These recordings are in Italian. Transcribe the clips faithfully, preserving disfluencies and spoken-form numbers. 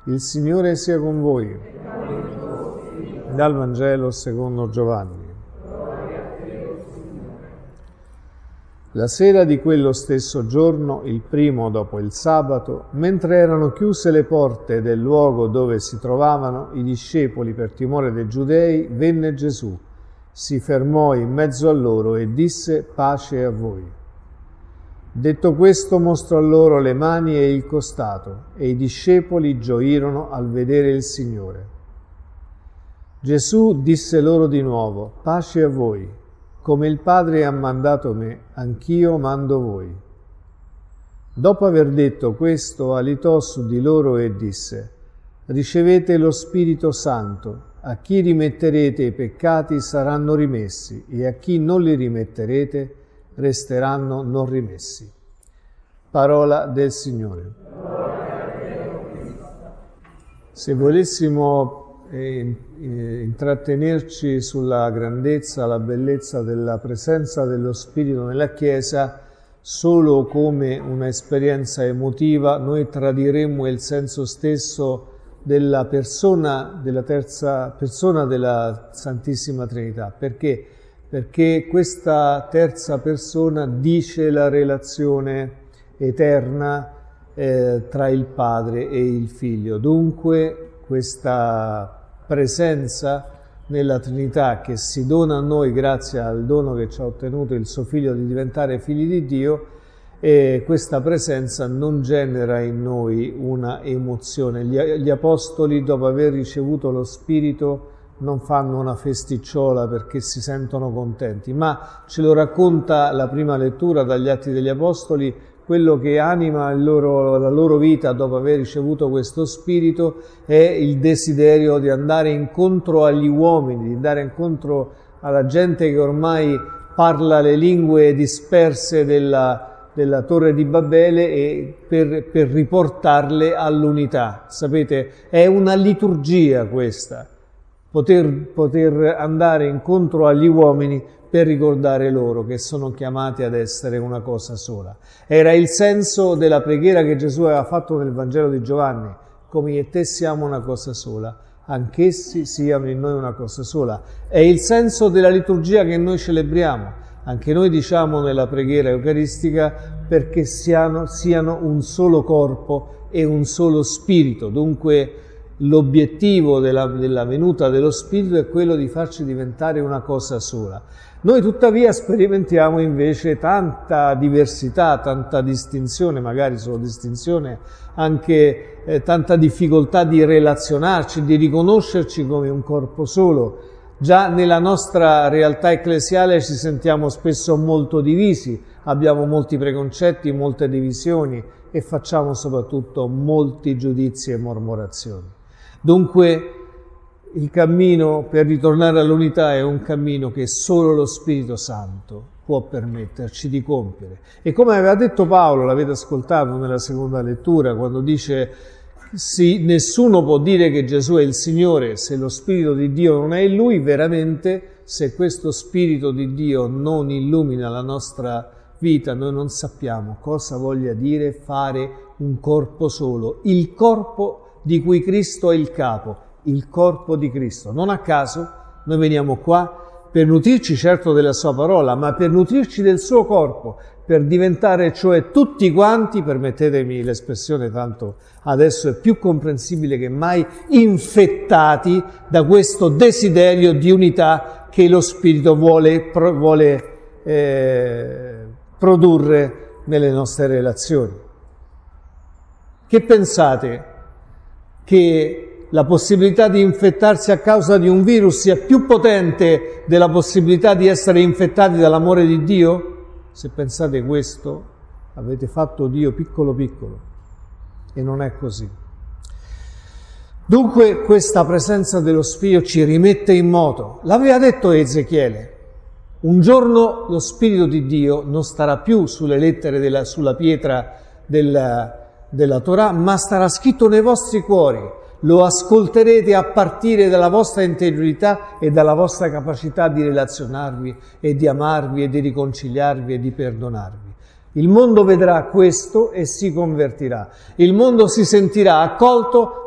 Il Signore sia con voi. Dal Vangelo secondo Giovanni. La sera di quello stesso giorno, il primo dopo il sabato, mentre erano chiuse le porte del luogo dove si trovavano i discepoli per timore dei Giudei, venne Gesù, si fermò in mezzo a loro e disse: pace a voi. Detto questo, mostrò loro le mani e il costato, e i discepoli gioirono al vedere il Signore. Gesù disse loro di nuovo: pace a voi. Come il Padre ha mandato me, anch'io mando voi. Dopo aver detto questo, alitò su di loro e disse: ricevete lo Spirito Santo. A chi rimetterete i peccati saranno rimessi, e a chi non li rimetterete resteranno non rimessi. Parola del Signore. Se volessimo eh, eh, intrattenerci sulla grandezza, la bellezza della presenza dello Spirito nella Chiesa solo come un'esperienza emotiva, noi tradiremmo il senso stesso della persona, della terza persona della Santissima Trinità. Perché? Perché questa terza persona dice la relazione eterna eh, tra il Padre e il Figlio. Dunque questa presenza nella Trinità che si dona a noi grazie al dono che ci ha ottenuto il suo Figlio di diventare figli di Dio, e questa presenza non genera in noi una emozione. Gli, gli Apostoli, dopo aver ricevuto lo Spirito, non fanno una festicciola perché si sentono contenti, ma ce lo racconta la prima lettura dagli Atti degli Apostoli. Quello che anima il loro, la loro vita dopo aver ricevuto questo Spirito è il desiderio di andare incontro agli uomini, di andare incontro alla gente che ormai parla le lingue disperse della, della Torre di Babele, e per, per riportarle all'unità. Sapete, è una liturgia questa. Poter, poter andare incontro agli uomini per ricordare loro che sono chiamati ad essere una cosa sola. Era il senso della preghiera che Gesù aveva fatto nel Vangelo di Giovanni: come io e te siamo una cosa sola, anch'essi siano in noi una cosa sola. È il senso della liturgia che noi celebriamo. Anche noi diciamo nella preghiera eucaristica: perché siano, siano un solo corpo e un solo spirito. Dunque l'obiettivo della, della venuta dello Spirito è quello di farci diventare una cosa sola. Noi tuttavia sperimentiamo invece tanta diversità, tanta distinzione, magari solo distinzione, anche eh, tanta difficoltà di relazionarci, di riconoscerci come un corpo solo. Già nella nostra realtà ecclesiale ci sentiamo spesso molto divisi, abbiamo molti preconcetti, molte divisioni e facciamo soprattutto molti giudizi e mormorazioni. Dunque il cammino per ritornare all'unità è un cammino che solo lo Spirito Santo può permetterci di compiere. E come aveva detto Paolo, l'avete ascoltato nella seconda lettura, quando dice: sì, nessuno può dire che Gesù è il Signore se lo Spirito di Dio non è in Lui. Veramente, se questo Spirito di Dio non illumina la nostra vita, noi non sappiamo cosa voglia dire fare un corpo solo, il corpo di cui Cristo è il capo, il corpo di Cristo. Non a caso noi veniamo qua per nutrirci certo della sua parola, ma per nutrirci del suo corpo, per diventare cioè tutti quanti, permettetemi l'espressione tanto adesso è più comprensibile che mai, infettati da questo desiderio di unità che lo Spirito vuole, vuole eh, produrre nelle nostre relazioni. Che pensate? Che la possibilità di infettarsi a causa di un virus sia più potente della possibilità di essere infettati dall'amore di Dio? Se pensate questo, avete fatto Dio piccolo piccolo, e non è così. Dunque questa presenza dello Spirito ci rimette in moto. L'aveva detto Ezechiele: un giorno lo Spirito di Dio non starà più sulle lettere della, sulla pietra della della Torah, ma starà scritto nei vostri cuori. Lo ascolterete a partire dalla vostra interiorità e dalla vostra capacità di relazionarvi e di amarvi e di riconciliarvi e di perdonarvi. Il mondo vedrà questo e si convertirà. Il mondo si sentirà accolto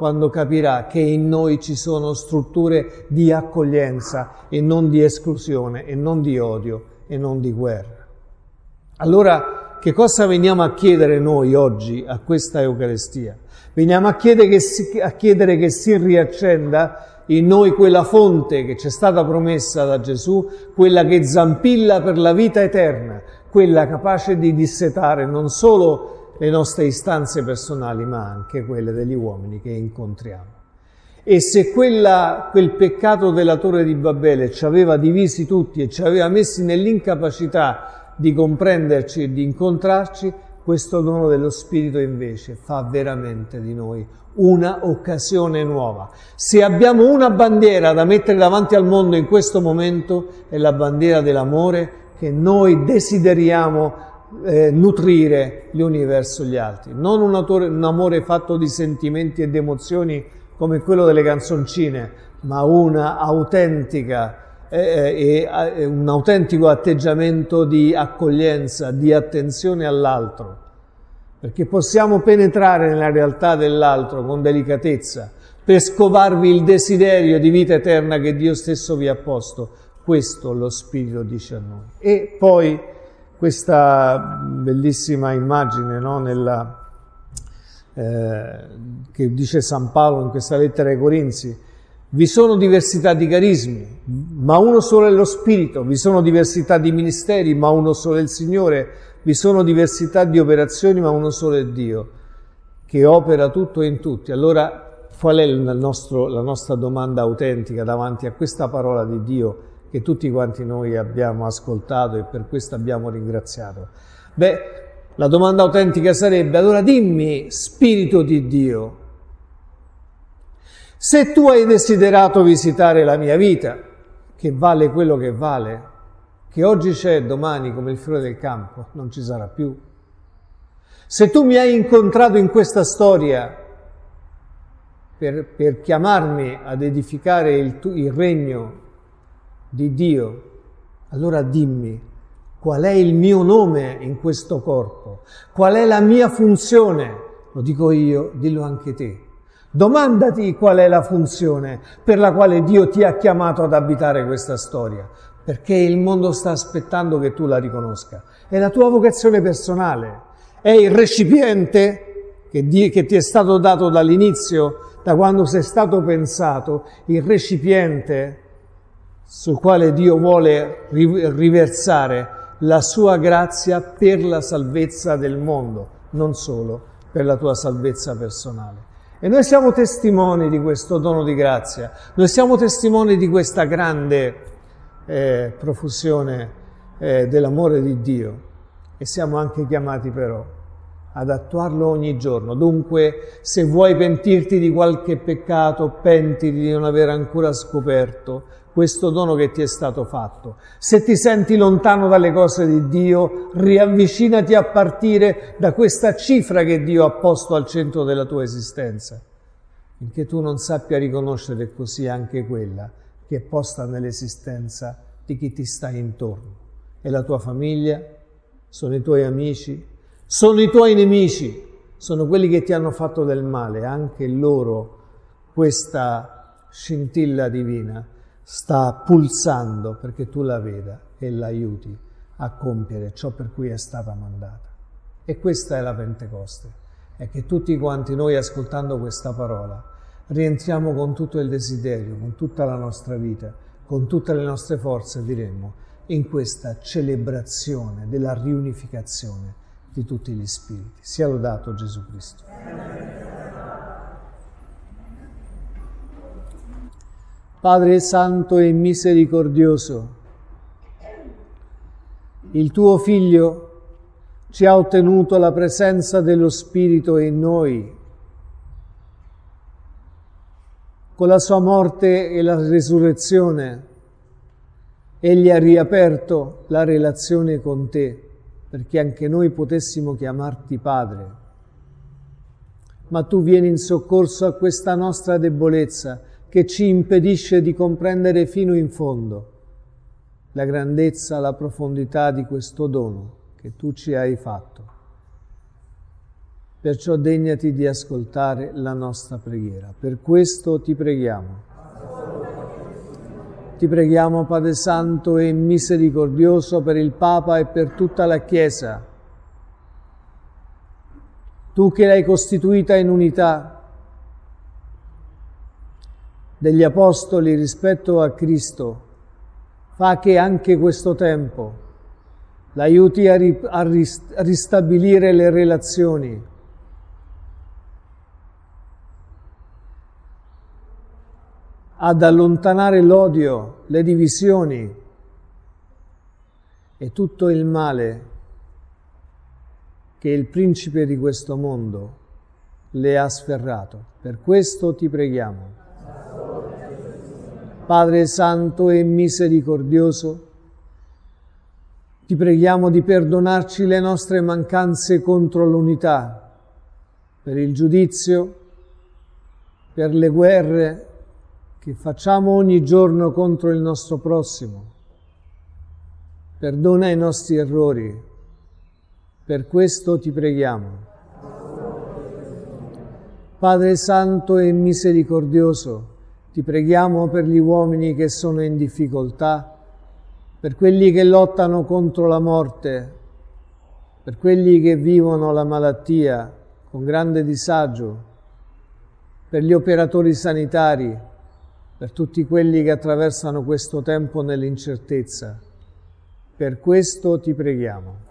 quando capirà che in noi ci sono strutture di accoglienza e non di esclusione e non di odio e non di guerra. Allora, che cosa veniamo a chiedere noi oggi a questa Eucaristia? Veniamo a chiedere che si, a chiedere che si riaccenda in noi quella fonte che ci è stata promessa da Gesù, quella che zampilla per la vita eterna, quella capace di dissetare non solo le nostre istanze personali, ma anche quelle degli uomini che incontriamo. E se quella, quel peccato della Torre di Babele ci aveva divisi tutti e ci aveva messi nell'incapacità di comprenderci e di incontrarci, questo dono dello Spirito invece fa veramente di noi una occasione nuova. Se abbiamo una bandiera da mettere davanti al mondo in questo momento, è la bandiera dell'amore che noi desideriamo Eh, nutrire gli uni verso gli altri, non un, autore, un amore fatto di sentimenti ed emozioni come quello delle canzoncine, ma una autentica, eh, eh, un autentico atteggiamento di accoglienza, di attenzione all'altro, perché possiamo penetrare nella realtà dell'altro con delicatezza per scovarvi il desiderio di vita eterna che Dio stesso vi ha posto. Questo lo Spirito dice a noi. E poi questa bellissima immagine, no, nella, eh, che dice San Paolo in questa lettera ai Corinzi: vi sono diversità di carismi, ma uno solo è lo Spirito, vi sono diversità di ministeri, ma uno solo è il Signore, vi sono diversità di operazioni, ma uno solo è Dio, che opera tutto in tutti. Allora, qual è il nostro, la nostra domanda autentica davanti a questa parola di Dio che tutti quanti noi abbiamo ascoltato e per questo abbiamo ringraziato? Beh, la domanda autentica sarebbe: allora dimmi, Spirito di Dio, se tu hai desiderato visitare la mia vita, che vale quello che vale, che oggi c'è, domani come il fiore del campo non ci sarà più, se tu mi hai incontrato in questa storia per, per chiamarmi ad edificare il, il regno di Dio, allora dimmi qual è il mio nome in questo corpo, qual è la mia funzione. Lo dico io, dillo anche te. Domandati qual è la funzione per la quale Dio ti ha chiamato ad abitare questa storia, perché il mondo sta aspettando che tu la riconosca. È la tua vocazione personale, è il recipiente che, di, che ti è stato dato dall'inizio, da quando sei stato pensato, il recipiente sul quale Dio vuole riversare la sua grazia per la salvezza del mondo, non solo per la tua salvezza personale. E noi siamo testimoni di questo dono di grazia, noi siamo testimoni di questa grande eh, profusione eh, dell'amore di Dio, e siamo anche chiamati però ad attuarlo ogni giorno. Dunque, se vuoi pentirti di qualche peccato, pentiti di non aver ancora scoperto questo dono che ti è stato fatto. Se ti senti lontano dalle cose di Dio, riavvicinati a partire da questa cifra che Dio ha posto al centro della tua esistenza, finché tu non sappia riconoscere così anche quella che è posta nell'esistenza di chi ti sta intorno. È la tua famiglia, sono i tuoi amici, sono i tuoi nemici, sono quelli che ti hanno fatto del male. Anche loro questa scintilla divina sta pulsando perché tu la veda e l'aiuti a compiere ciò per cui è stata mandata. E questa è la Pentecoste, è che tutti quanti noi, ascoltando questa parola, rientriamo con tutto il desiderio, con tutta la nostra vita, con tutte le nostre forze, diremmo, in questa celebrazione della riunificazione di tutti gli spiriti. Sia lodato Gesù Cristo. Padre Santo e misericordioso, il tuo Figlio ci ha ottenuto la presenza dello Spirito in noi. Con la sua morte e la risurrezione, Egli ha riaperto la relazione con te, perché anche noi potessimo chiamarti Padre. Ma tu vieni in soccorso a questa nostra debolezza, che ci impedisce di comprendere fino in fondo la grandezza, la profondità di questo dono che tu ci hai fatto. Perciò degnati di ascoltare la nostra preghiera. Per questo ti preghiamo. Ti preghiamo, Padre Santo e misericordioso, per il Papa e per tutta la Chiesa. Tu che l'hai costituita in unità degli Apostoli rispetto a Cristo, fa che anche questo tempo l'aiuti a, ri- a rist- a ristabilire le relazioni, ad allontanare l'odio, le divisioni e tutto il male che il principe di questo mondo le ha sferrato. Per questo ti preghiamo. Padre Santo e misericordioso, ti preghiamo di perdonarci le nostre mancanze contro l'unità, per il giudizio, per le guerre che facciamo ogni giorno contro il nostro prossimo. Perdona i nostri errori. Per questo ti preghiamo. Padre Santo e misericordioso, ti preghiamo per gli uomini che sono in difficoltà, per quelli che lottano contro la morte, per quelli che vivono la malattia con grande disagio, per gli operatori sanitari, per tutti quelli che attraversano questo tempo nell'incertezza. Per questo ti preghiamo.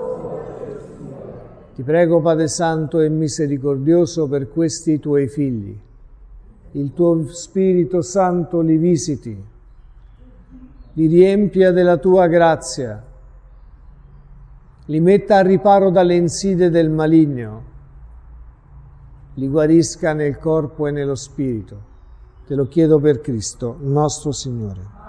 Ti prego, Padre Santo e misericordioso, per questi tuoi figli. Il tuo Spirito Santo li visiti, li riempia della tua grazia, li metta a riparo dalle insidie del maligno, li guarisca nel corpo e nello spirito. Te lo chiedo per Cristo, nostro Signore.